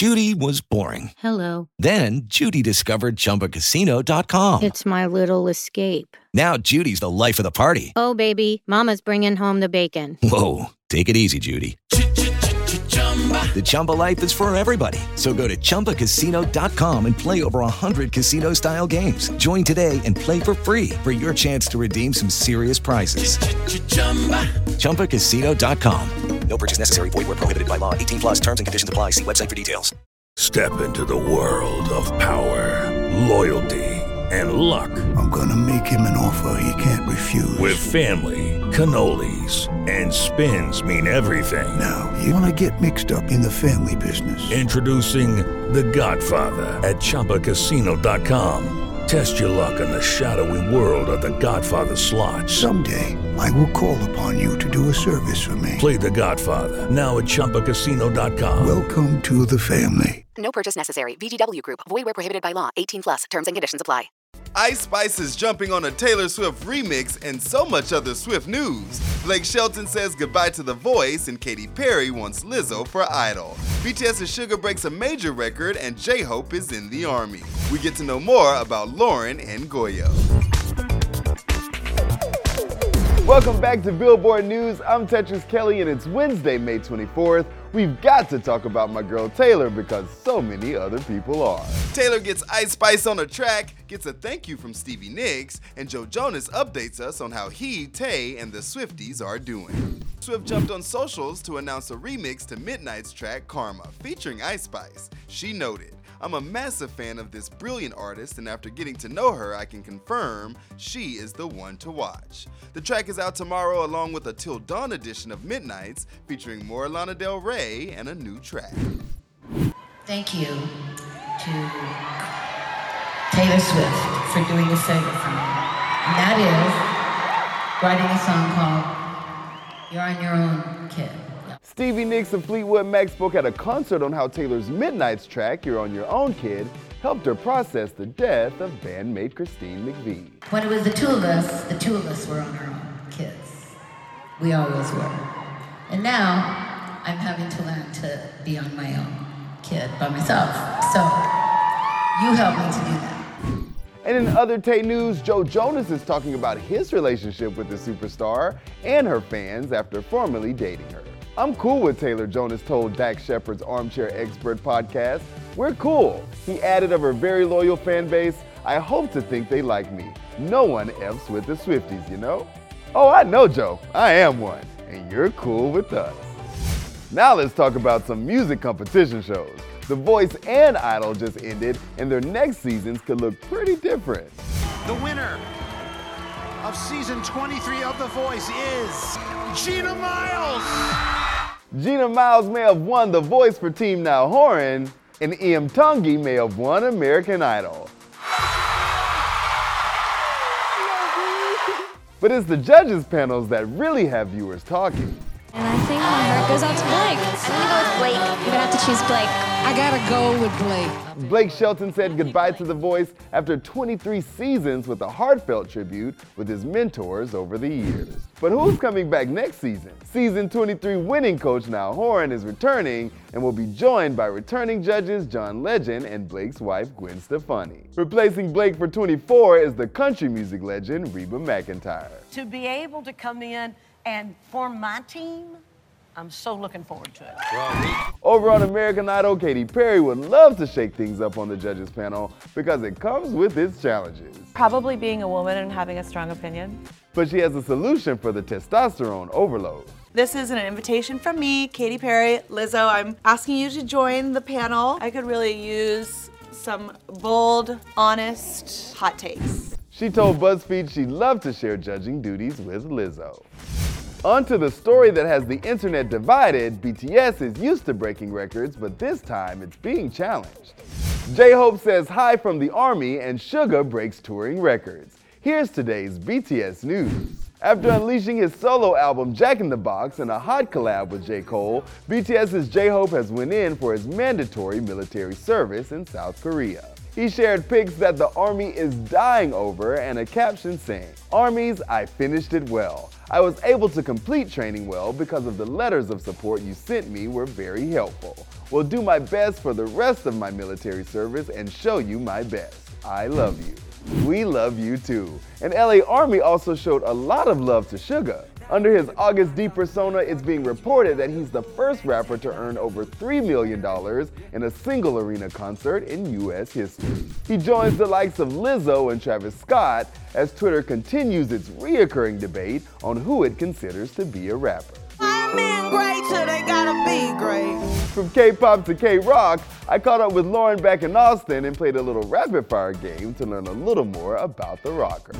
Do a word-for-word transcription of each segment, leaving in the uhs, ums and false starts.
Judy was boring. Hello. Then Judy discovered Chumba Casino dot com. It's my little escape. Now Judy's the life of the party. Oh, baby, mama's bringing home the bacon. Whoa, take it easy, Judy. The Chumba life is for everybody. So go to Chumba Casino dot com and play over one hundred casino-style games. Join today and play for free for your chance to redeem some serious prizes. Chumba Casino dot com. No purchase necessary. Void where prohibited by law. eighteen plus terms and conditions apply. See website for details. Step into the world of power, loyalty, and luck. I'm gonna make him an offer he can't refuse. With family, cannolis, and spins mean everything. Now, you wanna get mixed up in the family business. Introducing The Godfather at Chumba Casino dot com. Test your luck in the shadowy world of The Godfather slot. Someday, I will call upon you to do a service for me. Play The Godfather, now at Chumba Casino dot com. Welcome to the family. No purchase necessary. V G W Group. Void where prohibited by law. eighteen plus. Terms and conditions apply. Ice Spice is jumping on a Taylor Swift remix and so much other Swift news. Blake Shelton says goodbye to The Voice and Katy Perry wants Lizzo for Idol. BTS's Sugar breaks a major record and J-Hope is in the army. We get to know more about Lauren and Goyo. Welcome back to Billboard News. I'm Tetris Kelly and it's Wednesday, May twenty-fourth. We've got to talk about my girl Taylor because so many other people are. Taylor gets Ice Spice on a track, gets a thank you from Stevie Nicks, and Joe Jonas updates us on how he, Tay, and the Swifties are doing. Swift jumped on socials to announce a remix to Midnight's track Karma, featuring Ice Spice. She noted, "I'm a massive fan of this brilliant artist, and after getting to know her, I can confirm she is the one to watch." The track is out tomorrow along with a Till Dawn edition of Midnights featuring more Lana Del Rey and a new track. Thank you to Taylor Swift for doing a favor for me. And that is writing a song called You're on Your Own, Kid. Stevie Nicks of Fleetwood Mac spoke at a concert on how Taylor's Midnights track, You're on Your Own, Kid, helped her process the death of bandmate Christine McVie. When it was the two of us, the two of us were on our own, kids. We always were. And now, I'm having to learn to be on my own, kid, by myself. So, you helped me to do that. And in other Tay news, Joe Jonas is talking about his relationship with the superstar and her fans after formerly dating her. "I'm cool with Taylor," Jonas told Dax Shepard's Armchair Expert podcast. "We're cool." He added of her very loyal fan base, "I hope to think they like me. No one F's with the Swifties, you know?" Oh, I know, Joe. I am one. And you're cool with us. Now let's talk about some music competition shows. The Voice and Idol just ended, and their next seasons could look pretty different. The winner of season twenty-three of The Voice is Gina Miles. Gina Miles may have won The Voice for Team Now Horan, and Ian Tungi may have won American Idol. But it's the judges' panels that really have viewers talking. And I think my heart goes out to Blake. I'm gonna go with Blake. You're gonna have to choose Blake. I gotta go with Blake. Blake Shelton said goodbye to The Voice after twenty-three seasons with a heartfelt tribute with his mentors over the years. But who's coming back next season? Season twenty-three winning coach Niall Horan is returning and will be joined by returning judges John Legend and Blake's wife Gwen Stefani. Replacing Blake for twenty-four is the country music legend Reba McEntire. To be able to come in and form my team, I'm so looking forward to it. Over on American Idol, Katy Perry would love to shake things up on the judges panel because it comes with its challenges. Probably being a woman and having a strong opinion. But she has a solution for the testosterone overload. This is an invitation from me, Katy Perry. Lizzo, I'm asking you to join the panel. I could really use some bold, honest, hot takes. She told BuzzFeed she'd love to share judging duties with Lizzo. On to the story that has the internet divided. B T S is used to breaking records, but this time it's being challenged. J-Hope says hi from the army and Suga breaks touring records. Here's today's B T S news. After unleashing his solo album Jack in the Box and a hot collab with J. Cole, BTS's J-Hope has went in for his mandatory military service in South Korea. He shared pics that the Army is dying over and a caption saying, "Armies, I finished it well. I was able to complete training well because of the letters of support you sent me were very helpful. Will do my best for the rest of my military service and show you my best. I love you." We love you too. And L A Army also showed a lot of love to Suga. Under his August D persona, it's being reported that he's the first rapper to earn over three million dollars in a single arena concert in U S history. He joins the likes of Lizzo and Travis Scott as Twitter continues its reoccurring debate on who it considers to be a rapper. Men great, so they gotta be great. From K-pop to K-rock, I caught up with Lauren back in Austin and played a little rapid fire game to learn a little more about the rocker.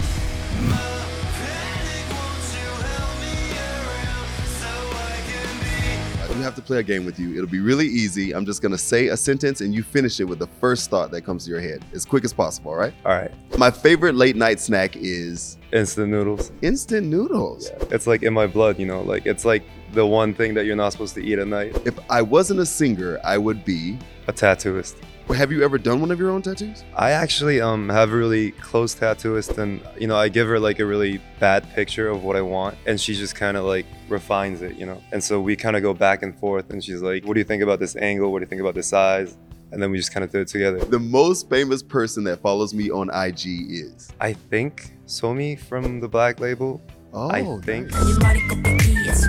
We have to play a game with you. It'll be really easy. I'm just gonna say a sentence and you finish it with the first thought that comes to your head, as quick as possible, all right? All right. My favorite late night snack is? Instant noodles. Instant noodles? Yeah. It's like in my blood, you know, like it's like the one thing that you're not supposed to eat at night. If I wasn't a singer, I would be? A tattooist. Have you ever done one of your own tattoos? I actually um have a really close tattooist, and you know I give her like a really bad picture of what I want, and she just kind of like refines it, you know. And so we kind of go back and forth, and she's like, "What do you think about this angle? What do you think about this size?" And then we just kind of do it together. The most famous person that follows me on I G is? I think Somi from the Black Label. Oh, I think. Nice.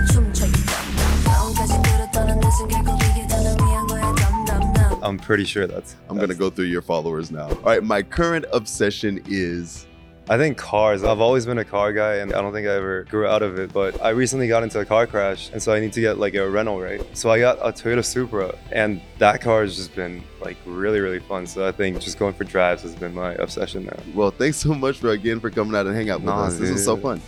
I'm pretty sure that's. I'm that's, gonna go through your followers now. All right, my current obsession is? I think cars. I've always been a car guy, and I don't think I ever grew out of it, but I recently got into a car crash, and so I need to get like a rental, right? So I got a Toyota Supra, and that car has just been like really, really fun. So I think just going for drives has been my obsession now. Well, thanks so much for again for coming out and hang out with nah, us. Dude. This was so fun.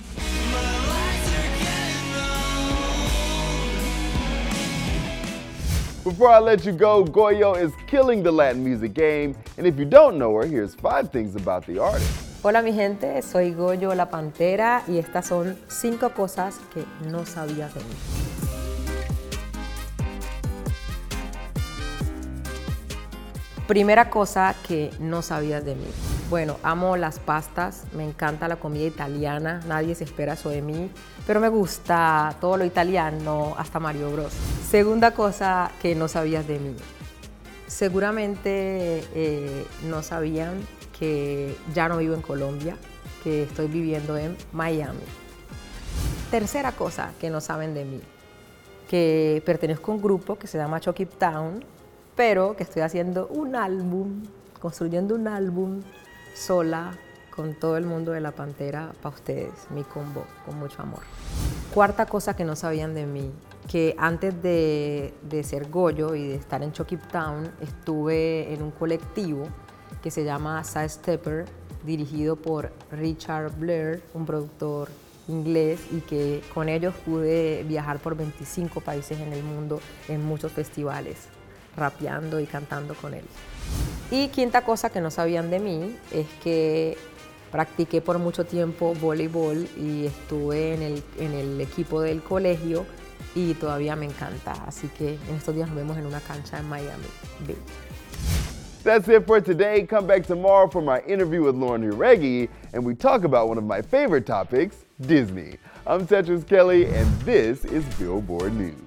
Before I let you go, Goyo is killing the Latin music game, and if you don't know her, here's five things about the artist. Hola mi gente, soy Goyo la Pantera y estas son cinco cosas que no sabías de mí. Primera cosa que no sabías de mí. Bueno, amo las pastas, me encanta la comida italiana, nadie se espera eso de mí, pero me gusta todo lo italiano, hasta Mario Bros. Segunda cosa que no sabías de mí. Seguramente eh, no sabían que ya no vivo en Colombia, que estoy viviendo en Miami. Tercera cosa que no saben de mí, que pertenezco a un grupo que se llama Chucky Town, pero que estoy haciendo un álbum, construyendo un álbum sola con todo el mundo de la Pantera para ustedes, mi combo, con mucho amor. Cuarta cosa que no sabían de mí, que antes de, de ser Goyo y de estar en Chucky Town, estuve en un colectivo que se llama Sidestepper, dirigido por Richard Blair, un productor inglés, y que con ellos pude viajar por veinticinco países en el mundo, en muchos festivales, rapeando y cantando con él. Y quinta cosa que no sabían de mí es que practiqué por mucho tiempo voleibol y estuve en el, en el equipo del colegio y todavía me encanta. Así que en estos días nos vemos en una cancha en Miami Beach. That's it for today. Come back tomorrow for my interview with Lauren Jauregui, and we talk about one of my favorite topics, Disney. I'm Tetris Kelly, and this is Billboard News.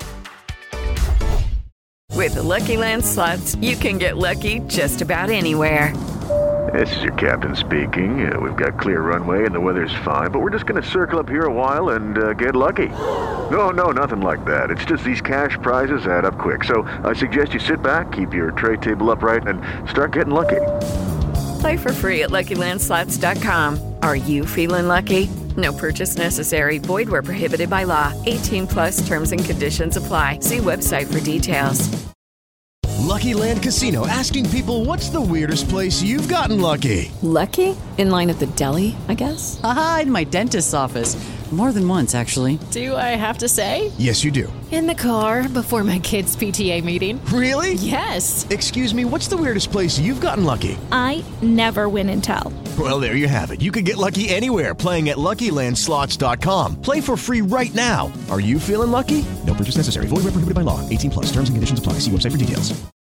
With the Lucky Land Slots, you can get lucky just about anywhere. This is your captain speaking. Uh, we've got clear runway and the weather's fine, but we're just going to circle up here a while and uh, get lucky. No, no, nothing like that. It's just these cash prizes add up quick. So I suggest you sit back, keep your tray table upright, and start getting lucky. Play for free at Lucky Land Slots dot com. Are you feeling lucky? No purchase necessary. Void where prohibited by law. eighteen plus terms and conditions apply. See website for details. Lucky Land Casino, asking people, what's the weirdest place you've gotten lucky? Lucky? In line at the deli, I guess? Aha, in my dentist's office. More than once, actually. Do I have to say? Yes, you do. In the car before my kids' P T A meeting. Really? Yes. Excuse me, what's the weirdest place you've gotten lucky? I never win and tell. Well, there you have it. You can get lucky anywhere, playing at Lucky Land Slots dot com. Play for free right now. Are you feeling lucky? No purchase necessary. Void where prohibited by law. eighteen plus. Terms and conditions apply. See website for details.